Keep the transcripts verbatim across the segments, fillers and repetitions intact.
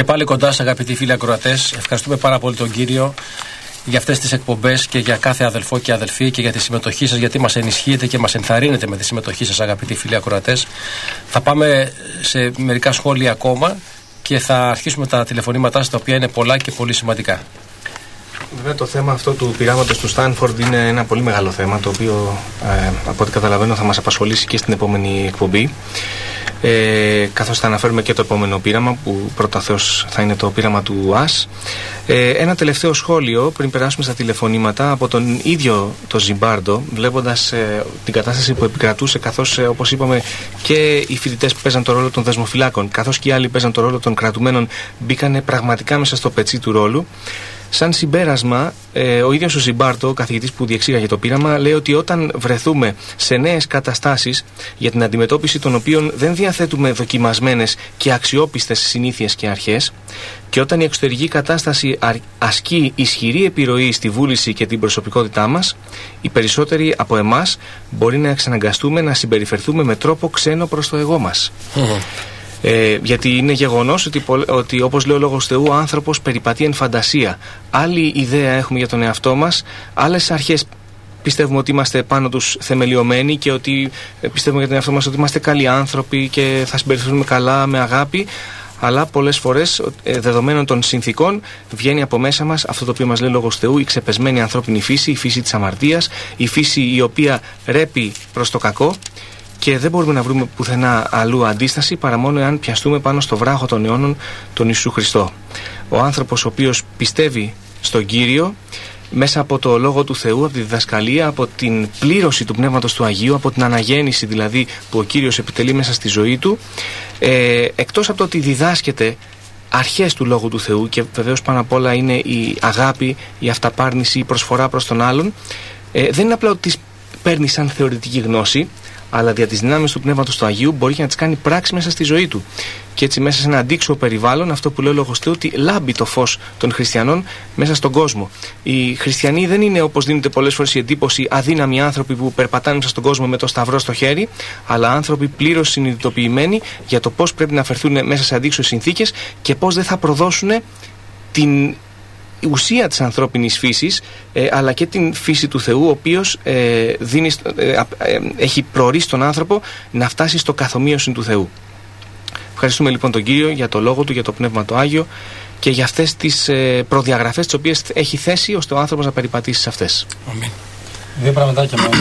πάλι κοντά σας, αγαπητοί φίλοι ακροατές. Ευχαριστούμε πάρα πολύ τον Κύριο για αυτές τις εκπομπές και για κάθε αδελφό και αδελφή και για τη συμμετοχή σας, γιατί μας ενισχύετε και μας ενθαρρύνετε με τη συμμετοχή σας, αγαπητοί φίλοι ακροατές. Θα πάμε σε μερικά σχόλια ακόμα και θα αρχίσουμε τα τηλεφωνήματά σας, τα οποία είναι πολλά και πολύ σημαντικά. Βέβαια, το θέμα αυτό του πειράματος του Στάνφορντ είναι ένα πολύ μεγάλο θέμα, το οποίο ε, από ό,τι καταλαβαίνω θα μας απασχολήσει και στην επόμενη εκπομπή, ε, καθώς θα αναφέρουμε και το επόμενο πείραμα, που πρώτα Θεός θα είναι το πείραμα του ΑΣ. Ε, ένα τελευταίο σχόλιο πριν περάσουμε στα τηλεφωνήματα από τον ίδιο το Ζιμπάρντο, βλέποντας ε, την κατάσταση που επικρατούσε, καθώς ε, όπως είπαμε και οι φοιτητές που παίζαν το ρόλο των δεσμοφυλάκων, καθώς και οι άλλοι παίζαν το ρόλο των κρατουμένων, μπήκανε πραγματικά μέσα στο πετσί του ρόλου. Σαν συμπέρασμα, ε, ο ίδιος ο Ζιμπάρντο, ο καθηγητής που διεξήγαγε το πείραμα, λέει ότι όταν βρεθούμε σε νέες καταστάσεις για την αντιμετώπιση των οποίων δεν διαθέτουμε δοκιμασμένες και αξιόπιστες συνήθειες και αρχές, και όταν η εξωτερική κατάσταση ασκεί ισχυρή επιρροή στη βούληση και την προσωπικότητά μας, οι περισσότεροι από εμάς μπορεί να εξαναγκαστούμε να συμπεριφερθούμε με τρόπο ξένο προς το εγώ μας. Mm-hmm. Ε, γιατί είναι γεγονός ότι, ότι όπως λέει ο Λόγος Θεού, ο άνθρωπος περιπατεί εν φαντασία. Άλλη ιδέα έχουμε για τον εαυτό μας, άλλες αρχές πιστεύουμε ότι είμαστε πάνω τους θεμελιωμένοι και ότι πιστεύουμε για τον εαυτό μας ότι είμαστε καλοί άνθρωποι και θα συμπεριφερθούμε καλά, με αγάπη. Αλλά πολλές φορές, δεδομένων των συνθήκων, βγαίνει από μέσα μας αυτό το οποίο μας λέει ο Λόγος Θεού, η ξεπεσμένη ανθρώπινη φύση, η φύση της αμαρτίας, η φύση η οποία ρέπει προς το κακό. Και δεν μπορούμε να βρούμε πουθενά αλλού αντίσταση παρά μόνο εάν πιαστούμε πάνω στο βράχο των αιώνων, τον Ιησού Χριστό. Ο άνθρωπος ο οποίος πιστεύει στον Κύριο, μέσα από το Λόγο του Θεού, από τη διδασκαλία, από την πλήρωση του Πνεύματος του Αγίου, από την αναγέννηση δηλαδή που ο Κύριος επιτελεί μέσα στη ζωή του, ε, εκτός από το ότι διδάσκεται αρχές του Λόγου του Θεού, και βεβαίως πάνω απ' όλα είναι η αγάπη, η αυταπάρνηση, η προσφορά προς τον άλλον, ε, δεν είναι απλά ότι τις παίρνει σαν θεωρητική γνώση, αλλά δια της δυνάμεις του Πνεύματος του Αγίου μπορεί και να τις κάνει πράξη μέσα στη ζωή του. Και έτσι μέσα σε ένα αντίξωο περιβάλλον, αυτό που λέει ο Λόγος Θεού, ότι λάμπει το φως των χριστιανών μέσα στον κόσμο. Οι χριστιανοί δεν είναι, όπως δίνεται πολλές φορές η εντύπωση, αδύναμοι άνθρωποι που περπατάνε μέσα στον κόσμο με το σταυρό στο χέρι, αλλά άνθρωποι πλήρως συνειδητοποιημένοι για το πώς πρέπει να φερθούν μέσα σε αντίξωες συνθήκες και πώς δεν θα προδώσουν την ουσία της ανθρώπινης φύσης, ε, αλλά και την φύση του Θεού, ο οποίος ε, δίνει, ε, ε, έχει προορίσει τον άνθρωπο να φτάσει στο καθομοίωση του Θεού. Ευχαριστούμε λοιπόν τον Κύριο για το Λόγο Του, για το Πνεύμα το Άγιο και για αυτές τις ε, προδιαγραφές τις οποίες έχει θέσει ώστε ο άνθρωπος να περιπατήσει σε αυτές. Αμήν. Δύο πραγματάκια μόνο.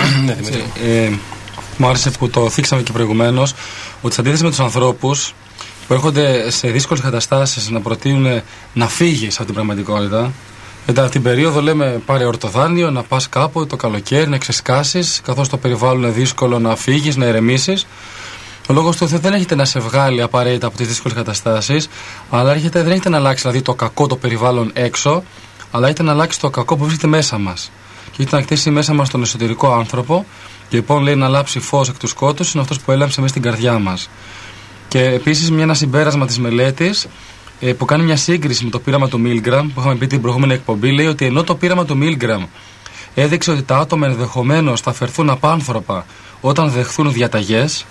ε, μου άρεσε που το θίξαμε και προηγουμένως, ότι σε αντίθεση με τους ανθρώπους που έρχονται σε δύσκολες καταστάσεις να προτείνουν να φύγεις από την πραγματικότητα. Μετά την περίοδο λέμε πάρε ορτοδάνειο, να πας κάπου το καλοκαίρι, να ξεσκάσεις, καθώς το περιβάλλον είναι δύσκολο, να φύγεις, να ηρεμήσεις. Ο Λόγος του Θεού δεν έρχεται να σε βγάλει απαραίτητα από τις δύσκολες καταστάσεις, αλλά έρχεται, δεν έρχεται να αλλάξει δηλαδή το κακό το περιβάλλον έξω, αλλά έρχεται να αλλάξει το κακό που βρίσκεται μέσα μας. Και έρχεται να κτίσει μέσα μας τον εσωτερικό άνθρωπο, και λοιπόν λέει να λάψει φως εκ του σκότους, είναι αυτός που έλαμψε μέσα στην καρδιά μας. Και επίσης ένα συμπέρασμα της μελέτης ε, που κάνει μια σύγκριση με το πείραμα του Μίλγκραμ, που είχαμε πει την προηγούμενη εκπομπή, λέει ότι ενώ το πείραμα του Μίλγκραμ έδειξε ότι τα άτομα ενδεχομένως θα φερθούν απάνθρωπα όταν δεχθούν διαταγές,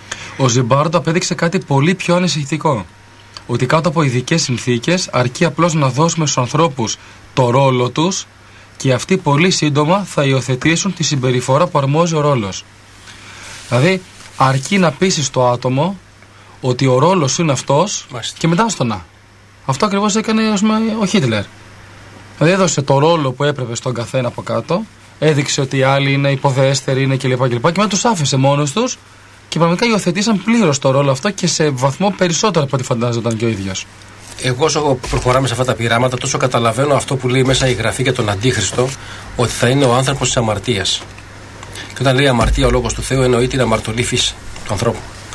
ο Ζιμπάρντο απέδειξε κάτι πολύ πιο ανησυχητικό. Ότι κάτω από ειδικές συνθήκες αρκεί απλώς να δώσουμε στους ανθρώπους το ρόλο τους και αυτοί πολύ σύντομα θα υιοθετήσουν τη συμπεριφορά που αρμόζει ο ρόλος. Δηλαδή, αρκεί να πείσεις το άτομο ότι ο ρόλος είναι αυτός. Μάλιστα. Και μετά στο να. Αυτό ακριβώς έκανε ο Χίτλερ. Δηλαδή έδωσε το ρόλο που έπρεπε στον καθένα από κάτω, έδειξε ότι οι άλλοι είναι υποδέστεροι, είναι κλπ. Και, και μετά τους άφησε μόνος τους και πραγματικά υιοθετήσαν πλήρως το ρόλο αυτό και σε βαθμό περισσότερο από ό,τι φαντάζονταν και ο ίδιος. Εγώ όσο προχωράμε σε αυτά τα πειράματα, τόσο καταλαβαίνω αυτό που λέει μέσα η Γραφή για τον Αντίχριστο, ότι θα είναι ο άνθρωπος της αμαρτίας. Και όταν λέει αμαρτία ο Λόγος του Θεού, εννοεί την αμαρτωλή φύση του ανθρώπου.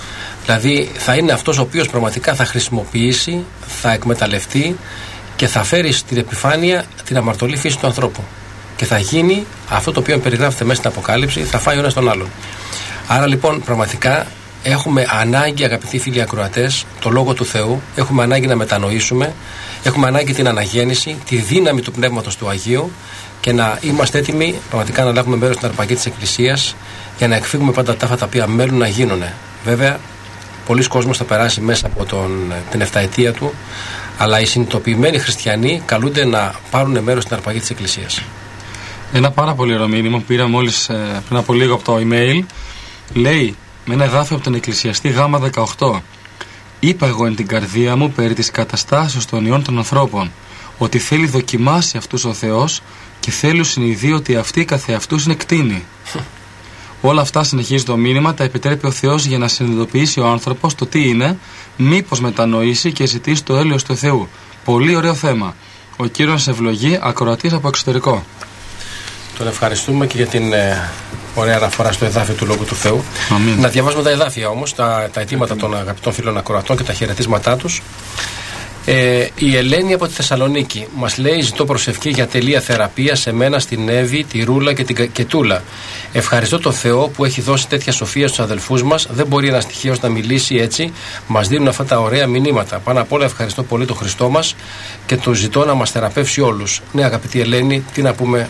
Δηλαδή θα είναι αυτός ο οποίος πραγματικά θα χρησιμοποιήσει, θα εκμεταλλευτεί και θα φέρει στην επιφάνεια την αμαρτωλή φύση του ανθρώπου. Και θα γίνει αυτό το οποίο περιγράφεται μέσα στην Αποκάλυψη, θα φάει ο ένας τον άλλον. Άρα λοιπόν πραγματικά έχουμε ανάγκη, αγαπητοί φίλοι ακροατές, το Λόγο του Θεού, έχουμε ανάγκη να μετανοήσουμε, έχουμε ανάγκη την αναγέννηση, τη δύναμη του Πνεύματος του Αγίου και να είμαστε έτοιμοι πραγματικά να λάβουμε μέρος στην αρπαγή της Εκκλησίας για να εκφύγουμε πάντα τα αυτά τα οποία μένουν να γίνουν. Βέβαια, πολλοί κόσμος θα περάσει μέσα από τον, την εφταετία του, αλλά οι συνειδητοποιημένοι χριστιανοί καλούνται να πάρουν μέρος στην αρπαγή της Εκκλησίας. Ένα πάρα πολύ ωραίο μήνυμα που πήρα μόλις ε, πριν από λίγο από το email. Λέει με ένα εδάφιο από τον Εκκλησιαστή Γ δεκαοκτώ: είπα εγώ εν την καρδία μου περί της καταστάσεως των ιών των ανθρώπων, ότι θέλει δοκιμάσει αυτούς ο Θεός και θέλει συνειδεί ότι αυτοί καθεαυτούς είναι κτήνοι. Όλα αυτά, συνεχίζει το μήνυμα, τα επιτρέπει ο Θεός για να συνειδητοποιήσει ο άνθρωπος το τι είναι, μήπως μετανοήσει και ζητήσει το έλεος του Θεού. Πολύ ωραίο θέμα. Ο Κύριος ευλογεί, ακροατής από εξωτερικό. Τον ευχαριστούμε και για την ε, ωραία αναφορά στο εδάφιο του Λόγου του Θεού. Αμήν. Να διαβάσουμε τα εδάφια όμως, τα, τα αιτήματα των αγαπητών φίλων ακροατών και τα χαιρετίσματά τους. Ε, η Ελένη από τη Θεσσαλονίκη μας λέει: ζητώ προσευχή για τελεία θεραπεία σε μένα, στην Εύη, τη Ρούλα και την Κετούλα. Ευχαριστώ τον Θεό που έχει δώσει τέτοια σοφία στους αδελφούς μας. Δεν μπορεί ένας τυχαίος να μιλήσει έτσι. Μας δίνουν αυτά τα ωραία μηνύματα. Πάνω απ' όλα ευχαριστώ πολύ τον Χριστό μας και το ζητώ να μας θεραπεύσει όλους. Ναι, αγαπητή Ελένη, τι να πούμε.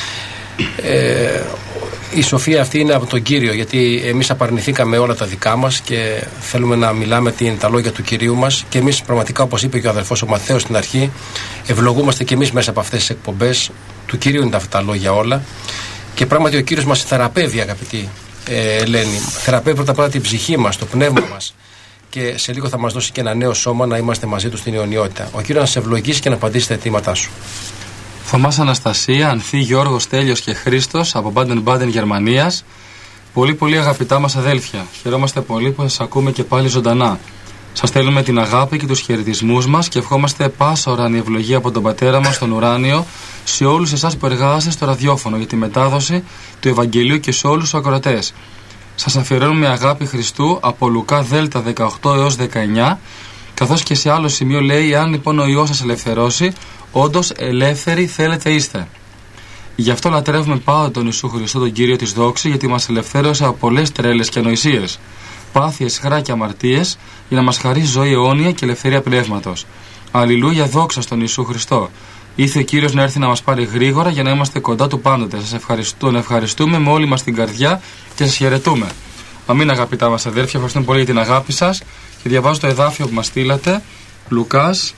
Ε, η σοφία αυτή είναι από τον Κύριο, γιατί εμείς απαρνηθήκαμε όλα τα δικά μας και θέλουμε να μιλάμε την, τα λόγια του Κυρίου μας, και εμείς πραγματικά, όπως είπε και ο αδελφός ο Μαθαίος στην αρχή, ευλογούμαστε και εμείς μέσα από αυτές τις εκπομπές. Του Κυρίου είναι αυτά τα λόγια όλα, και πράγματι ο Κύριος μας θεραπεύει, αγαπητή ε, Ελένη. Θεραπεύει πρώτα απ' όλα την ψυχή μας, το πνεύμα μας, και σε λίγο θα μας δώσει και ένα νέο σώμα να είμαστε μαζί του στην αιωνιότητα. Ο Κύριος να σε ευλογήσει και να απαντήσει τα αιτήματά σου. Θωμάς Αναστασία, Ανθή, Γιώργος, Τέλειος και Χρήστος από Μπάντεν Μπάντεν, Γερμανίας. Πολύ πολύ αγαπητά μας αδέλφια, χαιρόμαστε πολύ που σας ακούμε και πάλι ζωντανά. Σας στέλνουμε την αγάπη και τους χαιρετισμούς μας και ευχόμαστε πάσα ουράνη ευλογία από τον Πατέρα μας στον ουράνιο σε όλους εσάς που εργάζεστε στο ραδιόφωνο για τη μετάδοση του Ευαγγελίου και σε όλους τους ακροατές. Σας αφιερώνουμε αγάπη Χριστού από Λουκά Δέλτα δεκαοκτώ έως δεκαεννιά, καθώς και σε άλλο σημείο λέει: αν λοιπόν ο Υιός σας ελευθερώσει, όντως ελεύθεροι θέλετε είστε. Γι' αυτό λατρεύουμε πάντα τον Ιησού Χριστό, τον Κύριο της δόξης, γιατί μας ελευθέρωσε από πολλές τρέλες και ανοησίες, πάθειες, χρά και αμαρτίες, για να μας χαρίσει ζωή αιώνια και ελευθερία πνεύματος. Αλληλούια, δόξα στον Ιησού Χριστό. Ήρθε ο Κύριος να έρθει να μας πάρει γρήγορα για να είμαστε κοντά του πάντοτε. Σας ευχαριστούμε, ευχαριστούμε με όλη μας την καρδιά και σας χαιρετούμε. Αμήν, αγαπητά μας αδέρφια, ευχαριστούμε πολύ για την αγάπη σας και διαβάζω το εδάφιο που μας στείλατε. Λουκάς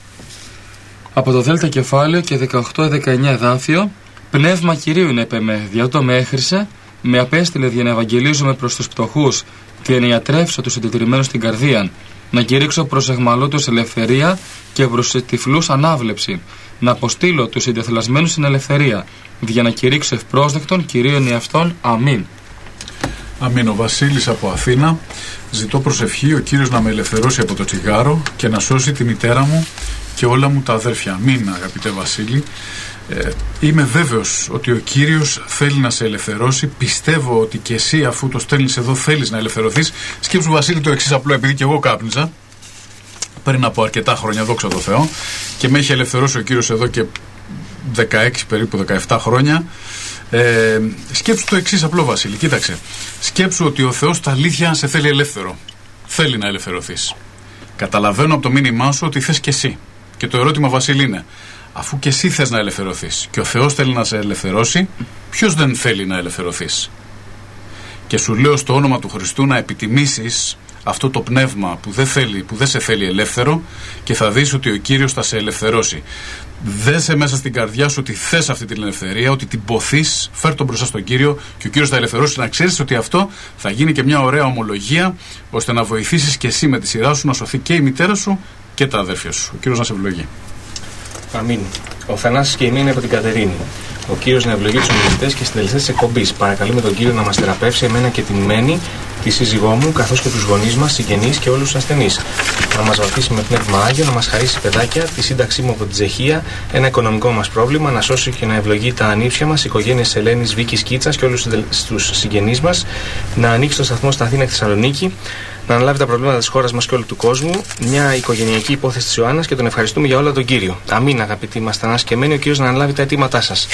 από το Δέλτα κεφάλαιο και δεκαοκτώ δεκαεννιά εδάφιο. Πνεύμα Κυρίου είναι επ' εμέ, δια το με έχρισε, με απέστειλε για να ευαγγελίζομαι προς τους πτωχούς και να ιατρεύσω τους συντετηρημένους στην καρδία, να κηρύξω προς εχμαλώτους ελευθερία και προς τυφλούς ανάβλεψη, να αποστείλω τους συντεθελασμένους στην ελευθερία, για να κηρύξω ευπρόσδεκτον Κυρίων εαυτόν. Αμήν. Αμήν. Ο Βασίλης από Αθήνα: ζητώ προσευχή ο Κύριος να με ελευθερώσει από το τσιγάρο και να σώσει τη μητέρα μου και όλα μου τα αδέρφια. Αμήν, αγαπητέ Βασίλη. Ε, είμαι βέβαιος ότι ο Κύριος θέλει να σε ελευθερώσει. Πιστεύω ότι και εσύ, αφού το στέλνεις εδώ, θέλεις να ελευθερωθείς. Σκέψου, Βασίλη, το εξής απλό, επειδή και εγώ κάπνιζα πριν από αρκετά χρόνια, δόξα τω Θεώ, και με έχει ελευθερώσει ο Κύριος εδώ και δεκαέξι περίπου δεκαεπτά χρόνια. Ε, σκέψου το εξής απλό, Βασίλη, κοίταξε. Σκέψου ότι ο Θεός τα αλήθεια σε θέλει ελεύθερο. Θέλει να ελευθερωθείς. Καταλαβαίνω από το μήνυμά σου ότι θες και εσύ. Και το ερώτημα, Βασίλη, είναι: αφού και εσύ θες να ελευθερωθείς και ο Θεός θέλει να σε ελευθερώσει, ποιος δεν θέλει να ελευθερωθείς? Και σου λέω στο όνομα του Χριστού να επιτιμήσεις αυτό το πνεύμα που δεν θέλει, που δεν σε θέλει ελεύθερο, και θα δεις ότι ο Κύριος θα σε ελευθερώσει. Δέσε μέσα στην καρδιά σου ότι θες αυτή την ελευθερία, ότι την ποθείς, φέρ τον μπροστά στον Κύριο και ο Κύριος θα ελευθερώσει. Να ξέρεις ότι αυτό θα γίνει και μια ωραία ομολογία, ώστε να βοηθήσεις και εσύ με τη σειρά σου να σωθεί και η μητέρα σου και τα αδέρφια σου. Ο Κύριος να σε ευλογεί. Αμήν. Ο Θανάσης και η Μήνη από την Κατερίνη. Ο Κύριος να ευλογεί τους ομιλητές και συντελεστές της εκπομπής. Παρακαλούμε τον Κύριο να μας θεραπεύσει εμένα και την Μένη, τη σύζυγό μου, καθώς και τους γονείς μας, συγγενείς και όλους τους ασθενείς. Να μας βαθίσει με πνεύμα Άγιο, να μας χαρίσει παιδάκια, τη σύνταξή μου από την Τσεχία, ένα οικονομικό μας πρόβλημα, να σώσει και να ευλογεί τα ανήψια μας, οικογένειες Ελένης, Βίκης, Κίτσας και όλους τους συγγενείς μας, να ανοίξει το σταθμό στα Αθήνα και Θεσσαλονίκη, να αναλάβει τα προβλήματα της χώρας μας και όλου του κόσμου, μια οικογενειακή υπόθεση της Ιωάννας, και τον ευχαριστούμε για όλα τον Κύριο. Αμήν, αγαπητοί μας Θανάση και Μένη, ο Κύριος να αναλάβει τα αιτήματά σας.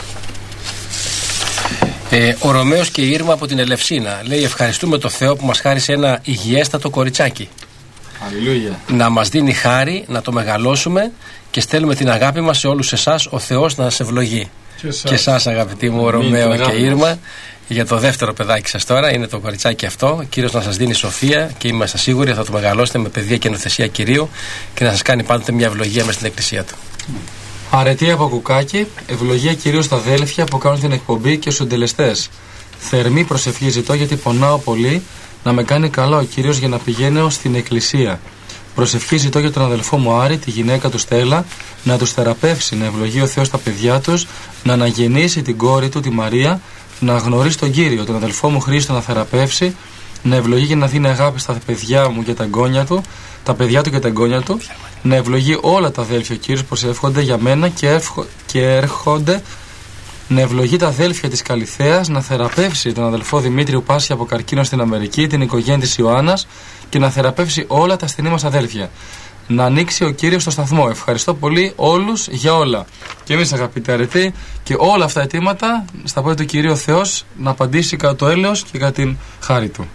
Ε, ο Ρωμαίος και η Ήρμα από την Ελευσίνα λέει: ευχαριστούμε το Θεό που μας χάρισε ένα υγιέστατο κοριτσάκι. Αλληλούια. Να μας δίνει χάρη, να το μεγαλώσουμε και στέλνουμε την αγάπη μας σε όλους εσάς, ο Θεός να σας ευλογεί. Και εσάς αγαπητοί μου Ρωμαίο και Ήρμα, για το δεύτερο παιδάκι σας τώρα, είναι το κοριτσάκι αυτό. Ο Κύριος να σας δίνει σοφία και είμαστε σίγουροι θα το μεγαλώσετε με παιδεία και νοθεσία Κυρίου και να σας κάνει πάντοτε μια ευλογία μες στην εκκλησία του. Αρετή από κουκάκι, ευλογία κυρίως στα αδέλφια που κάνουν την εκπομπή και στους συντελεστές. Θερμή προσευχή ζητώ γιατί πονάω πολύ, να με κάνει καλά ο Κύριος για να πηγαίνω στην εκκλησία. Προσευχή ζητώ για τον αδελφό μου Άρη, τη γυναίκα του Στέλλα, να τους θεραπεύσει, να ευλογεί ο Θεός τα παιδιά τους, να αναγεννήσει την κόρη του, τη Μαρία, να γνωρίσει τον Κύριο, τον αδελφό μου Χρήστο να θεραπεύσει, να ευλογεί και να δίνει αγάπη στα παιδιά μου και τα εγγόνια του, τα παιδιά του και τα εγγόνια του, να ευλογεί όλα τα αδέλφια. Ο Κύριος προσεύχονται για μένα και, έρχο, και έρχονται, να ευλογεί τα αδέλφια της Καλυθέας, να θεραπεύσει τον αδελφό Δημήτριο Πάση από καρκίνο στην Αμερική, την οικογένεια της Ιωάννας και να θεραπεύσει όλα τα ασθενή μας αδέλφια. Να ανοίξει ο Κύριος στο σταθμό. Ευχαριστώ πολύ όλους για όλα. Και εμείς αγαπητοί αρετοί, και όλα αυτά τα αιτήματα στα πόδια του Κυρίου Θεός να απαντήσει κατά το έλεος και κατά την χάρη του.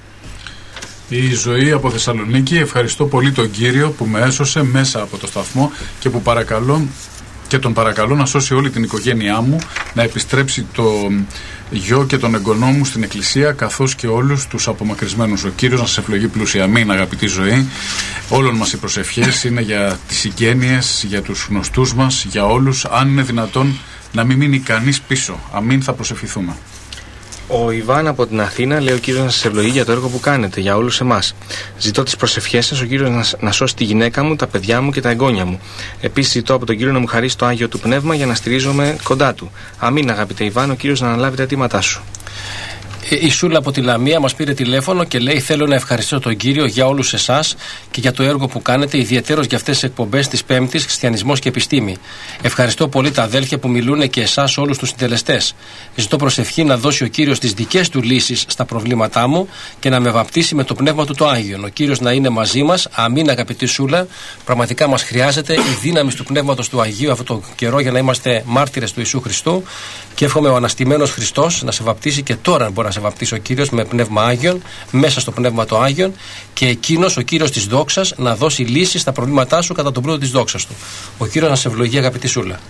Η Ζωή από Θεσσαλονίκη, ευχαριστώ πολύ τον Κύριο που με έσωσε μέσα από το σταθμό και που παρακαλώ και τον παρακαλώ να σώσει όλη την οικογένειά μου, να επιστρέψει το γιο και τον εγγονό μου στην εκκλησία, καθώς και όλους τους απομακρυσμένους. Ο Κύριος να σας ευλογεί πλούσια. Αμήν, αγαπητή Ζωή. Όλων μας οι προσευχές είναι για τις συγγένειες, για τους γνωστούς μας, για όλους. Αν είναι δυνατόν να μην μείνει κανείς πίσω. Αμήν, θα προσευχηθούμε. Ο Ιβάν από την Αθήνα λέει: ο Κύριος να σας ευλογεί για το έργο που κάνετε, για όλους εμάς. Ζητώ τις προσευχές σας, ο Κύριος να, να σώσει τη γυναίκα μου, τα παιδιά μου και τα εγγόνια μου. Επίσης, ζητώ από τον Κύριο να μου χαρίσει το Άγιο του Πνεύμα για να στηρίζομαι κοντά του. Αμήν, αγαπητέ Ιβάν, ο Κύριος να αναλάβει τα αιτήματά σου. Η Σούλα από τη Λαμία μας πήρε τηλέφωνο και λέει: θέλω να ευχαριστήσω τον Κύριο για όλους εσάς και για το έργο που κάνετε, ιδιαίτερως για αυτές τις εκπομπές της Πέμπτης, Χριστιανισμός και Επιστήμη. Ευχαριστώ πολύ τα αδέλφια που μιλούν και εσάς όλους τους συντελεστές. Ζητώ προσευχή να δώσει ο Κύριος τις δικές του λύσεις στα προβλήματά μου και να με βαπτίσει με το πνεύμα του το Άγιον. Ο Κύριος να είναι μαζί μας. Αμήν, αγαπητή Σούλα. Πραγματικά μας χρειάζεται η δύναμη του πνεύματος του Αγίου αυτό το καιρό για να είμαστε μάρτυρες του Ιησού Χριστού. Και εύχομαι ο αναστημένος Χριστός να σε βαπτίσει και τώρα μπορεί να σε βαπτίσει ο Κύριος με πνεύμα Άγιον, μέσα στο πνεύμα το Άγιον, και εκείνος ο Κύριος της δόξας να δώσει λύσεις στα προβλήματά σου κατά τον πλούτο της δόξας του. Ο Κύριος να σε ευλογεί, αγαπητή Σούλα.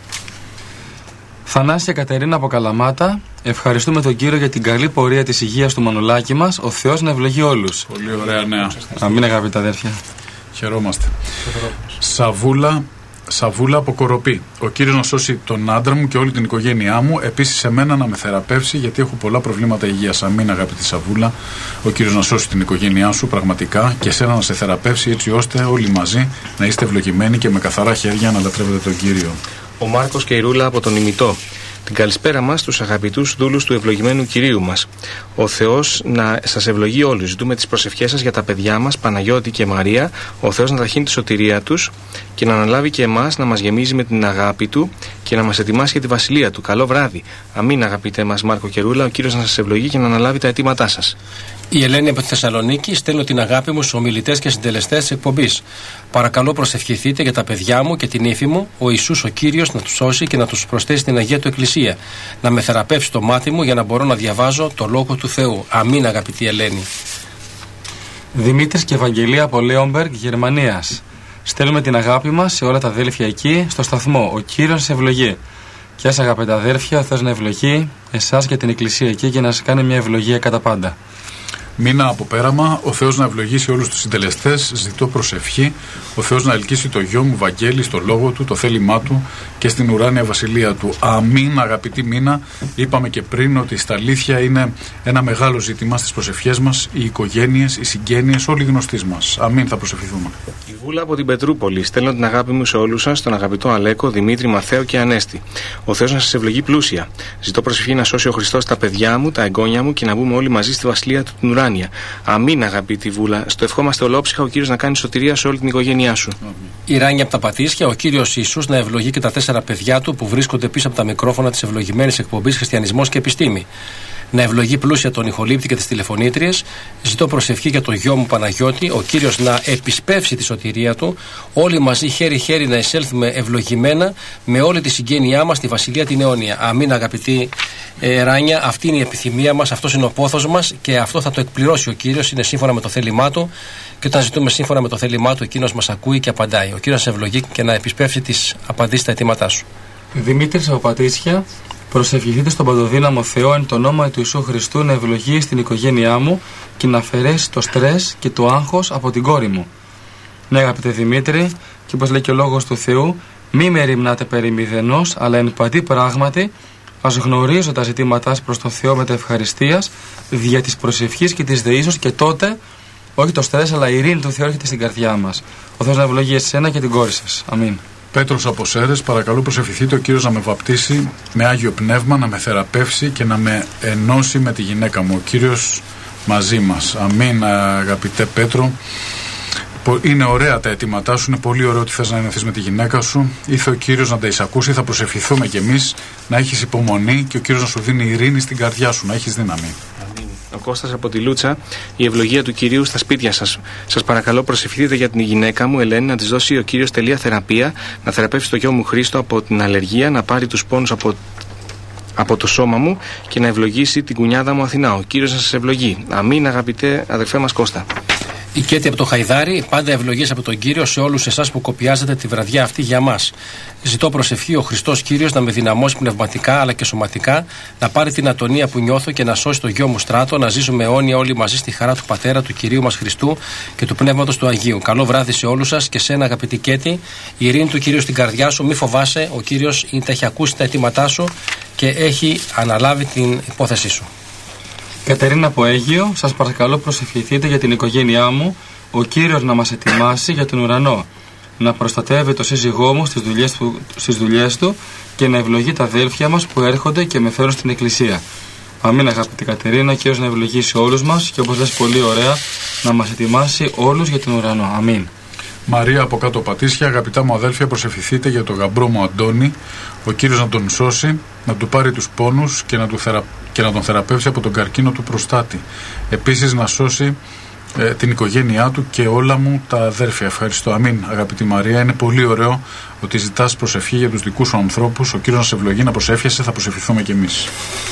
Θανάσια Κατερίνα από Καλαμάτα, ευχαριστούμε τον Κύριο για την καλή πορεία της υγείας του Μανουλάκη μας. Ο Θεός να ευλογεί όλους. Πολύ ωραία νέα. Αμήν, αγαπητά αδέρφια. Χαιρόμαστε. Σαβούλα. Σαβούλα από Κοροπή. Ο Κύριος να σώσει τον άντρα μου και όλη την οικογένειά μου. Επίσης, εμένα να με θεραπεύσει, γιατί έχω πολλά προβλήματα υγείας. Αμήν, αγαπητή Σαβούλα. Ο Κύριος να σώσει την οικογένειά σου πραγματικά και εσένα να σε θεραπεύσει, έτσι ώστε όλοι μαζί να είστε ευλογημένοι και με καθαρά χέρια να λατρεύετε τον Κύριο. Ο Μάρκος και η Ρούλα από τον Ημιτό. Την καλησπέρα μας στους αγαπητούς δούλους του ευλογημένου Κυρίου μας. Ο Θεός να σας ευλογεί όλους. Ζητούμε τις προσευχές σας για τα παιδιά μας, Παναγιώτη και Μαρία. Ο Θεός να ταχύνει τη σωτηρία τους και να αναλάβει και εμάς, να μας γεμίζει με την αγάπη του και να μας ετοιμάσει για τη βασιλεία του. Καλό βράδυ. Αμήν, αγαπητέ μας Μάρκο και Ρούλα. Ο Κύριος να σας ευλογεί και να αναλάβει τα αιτήματά σας. Η Ελένη από τη Θεσσαλονίκη, στέλνω την αγάπη μου στους ομιλητές και συντελεστές της εκπομπής. Παρακαλώ, προσευχηθείτε για τα παιδιά μου και την ύφη μου, ο Ιησούς ο Κύριος να τους σώσει και να τους προσθέσει στην Αγία του Εκκλησία. Να με θεραπεύσει το μάτι μου για να μπορώ να διαβάζω το λόγο του Θεού. Αμήν, αγαπητή Ελένη. Δημήτρης και Ευαγγελία από Λέονμπεργκ, Γερμανίας. Στέλνουμε την αγάπη μας σε όλα τα αδέλφια εκεί, στο σταθμό. Ο Κύριος σε ευλογεί. Και σας, αγαπητά αδέρφια, ο Θεός να ευλογεί εσάς και την Εκκλησία εκεί και να σας κάνει μια ευλογία κατά πάντα. Μήνα από πέραμα, ο Θεός να ευλογήσει όλους τους συντελεστές. Ζητώ προσευχή. Ο Θεός να ελκύσει το γιο μου Βαγγέλη στο λόγο του, το θέλημά του και στην ουράνια βασιλεία του. Αμήν, αγαπητή Μήνα. Είπαμε και πριν ότι στα αλήθεια είναι ένα μεγάλο ζήτημα στις προσευχές μας, οι οικογένειες, οι συγγένειες, όλοι οι γνωστοί μας. Αμήν, θα προσευχηθούμε. Η Βούλα από την Πετρούπολη. Στέλνω την αγάπη μου σε όλους σας, τον αγαπητό Αλέκο, Δημήτρη, Μαθαίο και Ανέστη. Ο Θεός να σας ευλογεί πλούσια. Ζητώ προσευχή να σώσει ο Χριστός τα παιδιά μου, τα εγγόνια μου και να μπούμε όλοι μαζί στη βασιλεία του την ουράνια. Αμήν, αγαπητή Βούλα. Στο ευχόμαστε ολόψυχα ο Κύριος να κάνει σωτηρία σε όλη την οικογένειά σου. Η Ράνια από τα Πατήσια, ο Κύριος Ιησούς να ευλογεί και τα τέσσερα παιδιά του που βρίσκονται πίσω από τα μικρόφωνα της ευλογημένης εκπομπής Χριστιανισμός και Επιστήμη. να ευλογεί πλούσια τον ηχολήπτη και τις τηλεφωνήτριες. Ζητώ προσευχή για τον γιο μου Παναγιώτη, ο Κύριος να επισπεύσει τη σωτηρία του. Όλοι μαζί χέρι-χέρι να εισέλθουμε ευλογημένα με όλη τη συγγένειά μας στη Βασιλεία την αιώνια. Αμήν, αγαπητή ε, Ράνια, αυτή είναι η επιθυμία μας, αυτός είναι ο πόθος μας και αυτό θα το εκπληρώσει ο Κύριος, είναι σύμφωνα με το θέλημά του. Και όταν ζητούμε σύμφωνα με το θέλημά του, εκείνος μας ακούει και απαντάει. Ο Κύριος σε ευλογεί και να επισπεύσει τις απαντήσεις στα αιτήματά σου. Δημήτρης από Πατήσια, προσευχηθείτε στον Παντοδύναμο Θεό εν το όνομα του Ιησού Χριστού να ευλογεί στην οικογένειά μου και να αφαιρέσει το στρες και το άγχος από την κόρη μου. Ναι, αγαπητέ Δημήτρη, και όπως λέει και ο λόγος του Θεού, μη με ρημνάτε περί μηδενός, αλλά εν παντή πράγματι, ας γνωρίζω τα ζητήματά προς το Θεό με τα ευχαριστίας, δια της προσευχής και της δεήσεως, και τότε, όχι το στρες, αλλά η ειρήνη του Θεού έρχεται στην καρδιά μας. Ο Θεός να ευλογεί εσένα και την κόρη σας. Αμήν. Πέτρος από Σέρρες, παρακαλώ προσευχηθείτε ο Κύριος να με βαπτίσει με Άγιο Πνεύμα, να με θεραπεύσει και να με ενώσει με τη γυναίκα μου. Ο Κύριος μαζί μας. Αμήν, αγαπητέ Πέτρο. Είναι ωραία τα αιτήματά σου, είναι πολύ ωραίο ότι θες να ενωθείς με τη γυναίκα σου. Ήρθε ο Κύριος να τα εισακούσει, θα προσευχηθούμε κι εμείς, να έχεις υπομονή και ο Κύριος να σου δίνει ειρήνη στην καρδιά σου, να έχεις δύναμη. Ο Κώστας από τη Λούτσα, η ευλογία του Κυρίου στα σπίτια σας. Σας παρακαλώ προσευχηθείτε για την γυναίκα μου Ελένη, να της δώσει ο Κύριος τελεία θεραπεία, να θεραπεύσει το γιο μου Χρήστο από την αλλεργία, να πάρει τους πόνους από, από το σώμα μου και να ευλογήσει την κουνιάδα μου Αθηνά. Ο Κύριος να σας ευλογεί. Αμήν, αγαπητέ αδερφέ μας Κώστα. Η Κέτη από το Χαϊδάρι, πάντα ευλογίες από τον Κύριο σε όλους εσάς που κοπιάζετε τη βραδιά αυτή για μας. Ζητώ προσευχή ο Χριστός Κύριος να με δυναμώσει πνευματικά αλλά και σωματικά, να πάρει την ατονία που νιώθω και να σώσει το γιο μου Στράτο, να ζήσουμε αιώνια όλοι μαζί στη χαρά του Πατέρα, του Κυρίου μας Χριστού και του Πνεύματος του Αγίου. Καλό βράδυ σε όλους σας και σένα, αγαπητή Κέτη. Η ειρήνη του Κυρίου στην καρδιά σου, μη φοβάσαι, ο Κύριος τα έχει ακούσει τα αιτήματά σου και έχει αναλάβει την υπόθεσή σου. Κατερίνα από Αίγυο, σας παρακαλώ προσευχηθείτε για την οικογένειά μου, ο Κύριος να μας ετοιμάσει για τον ουρανό, να προστατεύει το σύζυγό μου στις δουλειές του, στις δουλειές του και να ευλογεί τα αδέλφια μας που έρχονται και με φέρουν στην εκκλησία. Αμήν, αγαπητή Κατερίνα, ο Κύριος να ευλογήσει όλους μας και όπως λες πολύ ωραία να μας ετοιμάσει όλους για τον ουρανό. Αμήν. Μαρία από κάτω Πατήσια, αγαπητά μου αδέλφια, προσευχηθείτε για τον γαμπρό μου Αντώνη, ο Κύριος να τον σώσει, να του πάρει τους πόνους και να, του θερα... και να τον θεραπεύσει από τον καρκίνο του προστάτη. Επίσης να σώσει ε, την οικογένειά του και όλα μου τα αδέρφια. Ευχαριστώ. Αμήν, αγαπητή Μαρία. Είναι πολύ ωραίο ότι ζητάς προσευχή για τους δικούς σου ανθρώπους. Ο Κύριος να σε ευλογεί, να προσεύχεσαι, θα προσευχηθούμε κι εμείς.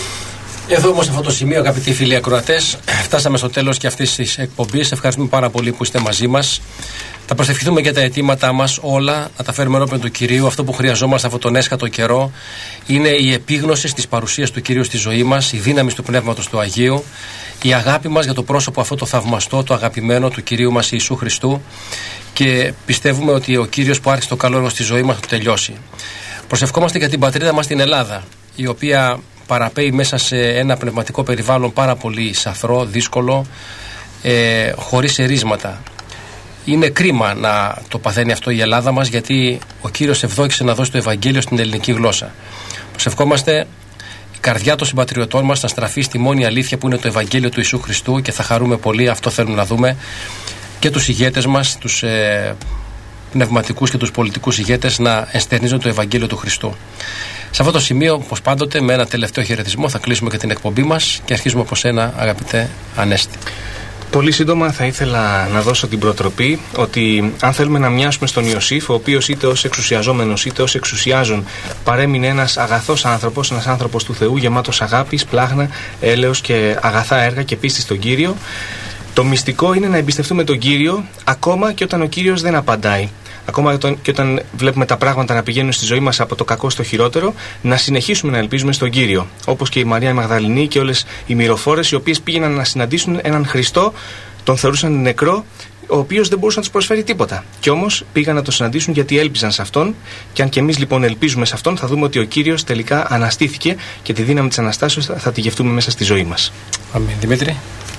Εδώ όμως σε αυτό το σημείο, αγαπητοί φίλοι ακροατές, φτάσαμε στο τέλος και αυτής της εκπομπής. Ευχαριστούμε πάρα πολύ που είστε μαζί μας. Θα προσευχηθούμε για τα αιτήματά μας όλα, να τα φέρουμε ενώπιον του Κυρίου. Αυτό που χρειαζόμαστε αυτόν τον έσχατο καιρό είναι η επίγνωση της παρουσίας του Κυρίου στη ζωή μας, η δύναμη του Πνεύματος του Αγίου, η αγάπη μας για το πρόσωπο αυτό το θαυμαστό, το αγαπημένο του Κυρίου μας Ιησού Χριστού, και πιστεύουμε ότι ο Κύριος που άρχισε το καλό έργο στη ζωή μας θα το τελειώσει. Προσευχόμαστε για την πατρίδα μας την Ελλάδα, η οποία παραπέει μέσα σε ένα πνευματικό περιβάλλον πάρα πολύ σαθρό, δύσκολο, ε, χωρίς ερίσματα. Είναι κρίμα να το παθαίνει αυτό η Ελλάδα μας, γιατί ο Κύριος ευδόκησε να δώσει το Ευαγγέλιο στην ελληνική γλώσσα. Προσευχόμαστε η καρδιά των συμπατριωτών μας να στραφεί στη μόνη αλήθεια που είναι το Ευαγγέλιο του Ιησού Χριστού, και θα χαρούμε πολύ, αυτό θέλουμε να δούμε, και τους ηγέτες μας, τους ε, πνευματικούς και τους πολιτικούς ηγέτες, να ενστερνίζουν το Ευαγγέλιο του Χριστού. Σε αυτό το σημείο, όπως πάντοτε, με ένα τελευταίο χαιρετισμό θα κλείσουμε και την εκπομπή μας και αρχίζουμε από σένα, αγαπητέ Ανέστη. Πολύ σύντομα θα ήθελα να δώσω την προτροπή ότι αν θέλουμε να μοιάσουμε στον Ιωσήφ, ο οποίος είτε ως εξουσιαζόμενος είτε ως εξουσιάζων παρέμεινε ένας αγαθός άνθρωπος, ένας άνθρωπος του Θεού γεμάτος αγάπης, πλάχνα, έλεος και αγαθά έργα και πίστη στον Κύριο, το μυστικό είναι να εμπιστευτούμε τον Κύριο ακόμα και όταν ο Κύριος δεν απαντάει. Ακόμα και όταν βλέπουμε τα πράγματα να πηγαίνουν στη ζωή μας από το κακό στο χειρότερο, να συνεχίσουμε να ελπίζουμε στον Κύριο. Όπως και η Μαρία η Μαγδαληνή και όλες οι μυροφόρες, οι οποίες πήγαιναν να συναντήσουν έναν Χριστό, τον θεωρούσαν νεκρό, ο οποίος δεν μπορούσε να τους προσφέρει τίποτα. Και όμως πήγαν να τον συναντήσουν γιατί έλπιζαν σε αυτόν. Και αν και εμείς λοιπόν ελπίζουμε σε αυτόν, θα δούμε ότι ο Κύριος τελικά αναστήθηκε και τη δύναμη της Αναστάσεως θα τη γευτούμε μέσα στη ζωή μας. Αμήν. Δημήτρη.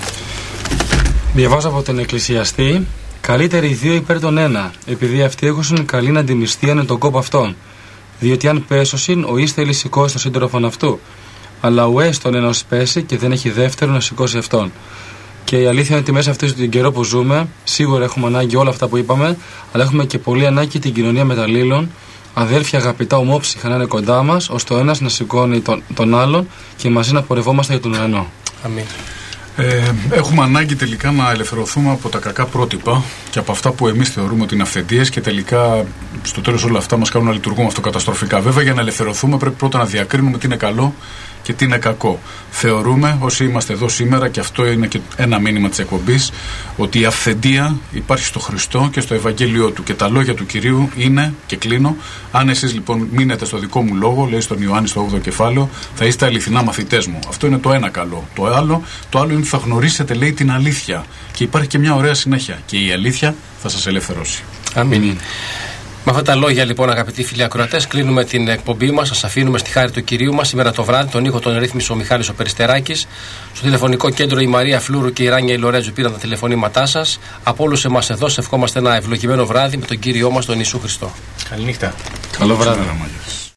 Διαβάζω από τον Εκκλησιαστή. Καλύτεροι οι δύο υπέρ των ένα, επειδή αυτοί έχουν καλή να αντιμυστίανε τον κόπο αυτόν. Διότι αν πέσωσιν, ο εις θέλει σηκώσει τον σύντροφον αυτού. Αλλά ο έστον ενός πέσει και δεν έχει δεύτερο να σηκώσει αυτόν. Και η αλήθεια είναι ότι μέσα αυτόν τον καιρό που ζούμε, σίγουρα έχουμε ανάγκη όλα αυτά που είπαμε, αλλά έχουμε και πολύ ανάγκη την κοινωνία μεταλλήλων, αδέρφια αγαπητά ομόψυχα να είναι κοντά μας, ώστε ο ένας να σηκώνει τον, τον άλλον και μαζί να πορευόμαστε για τον ουρανό. Αμήν. Ε, έχουμε ανάγκη τελικά να ελευθερωθούμε από τα κακά πρότυπα και από αυτά που εμείς θεωρούμε ότι είναι αυθεντίες και τελικά στο τέλος όλα αυτά μας κάνουν να λειτουργούμε αυτοκαταστροφικά. Βέβαια, για να ελευθερωθούμε πρέπει πρώτα να διακρίνουμε τι είναι καλό και τι είναι κακό. Θεωρούμε, όσοι είμαστε εδώ σήμερα, και αυτό είναι και ένα μήνυμα της εκπομπής, ότι η αυθεντία υπάρχει στο Χριστό και στο Ευαγγέλιο του. Και τα λόγια του Κυρίου είναι, και κλείνω, αν εσείς λοιπόν μείνετε στο δικό μου λόγο, λέει στον Ιωάννη στο όγδοο κεφάλαιο, θα είστε αληθινά μαθητές μου. Αυτό είναι το ένα καλό. Το άλλο, το άλλο είναι ότι θα γνωρίσετε, λέει, την αλήθεια. Και υπάρχει και μια ωραία συνέχεια. Και η αλήθεια θα σας ελευθερώσει. Αμήν. Με αυτά τα λόγια, λοιπόν, αγαπητοί φίλοι ακροατές, κλείνουμε την εκπομπή μας. Σας αφήνουμε στη χάρη του Κυρίου μας. Σήμερα το βράδυ, τον ήχο τον ρύθμισε ο Μιχάλης ο Περιστεράκης. Στο τηλεφωνικό κέντρο η Μαρία Φλούρου και η Ράνια η Λορέτζου πήραν τα τηλεφωνήματά σας. Από όλους εμάς εδώ, σε ευχόμαστε ένα ευλογημένο βράδυ με τον Κύριό μας τον Ιησού Χριστό. Καληνύχτα. Καλό βράδυ.